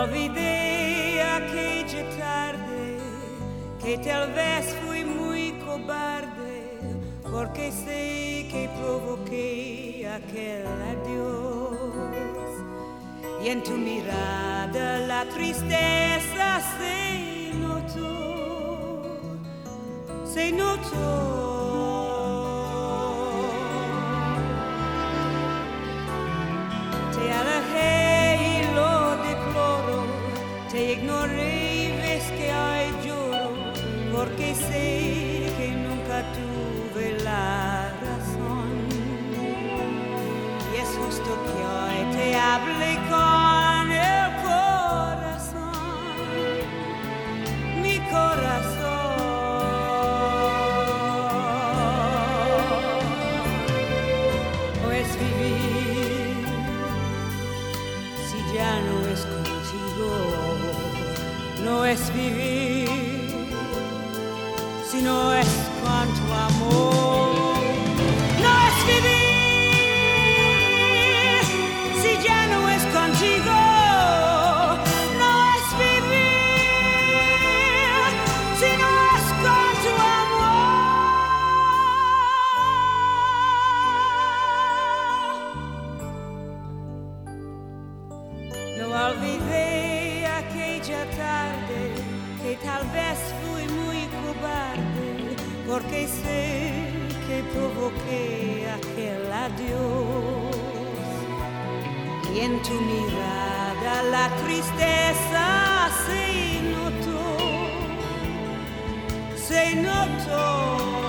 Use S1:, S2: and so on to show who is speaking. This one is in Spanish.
S1: olvidé aquella tarde que tal vez fui muy cobarde, porque sé que provoqué aquel adiós. Y en tu mirada la tristeza se notó, se notó. Te alejé y lo deploro, te ignoré y ves que hay lloro, porque sé que nunca tuve la razón. Y es justo que hoy te hable con el corazón, mi corazón. No es vivir si ya no es contigo, no es vivir si no es con tu amor, no es vivir si ya no es contigo, no es vivir si no es con tu amor. No olvidé aquella tarde que tal vez fui muy cobarde, porque sé que provoqué aquel adiós. Y en tu mirada la tristeza se notó, se notó.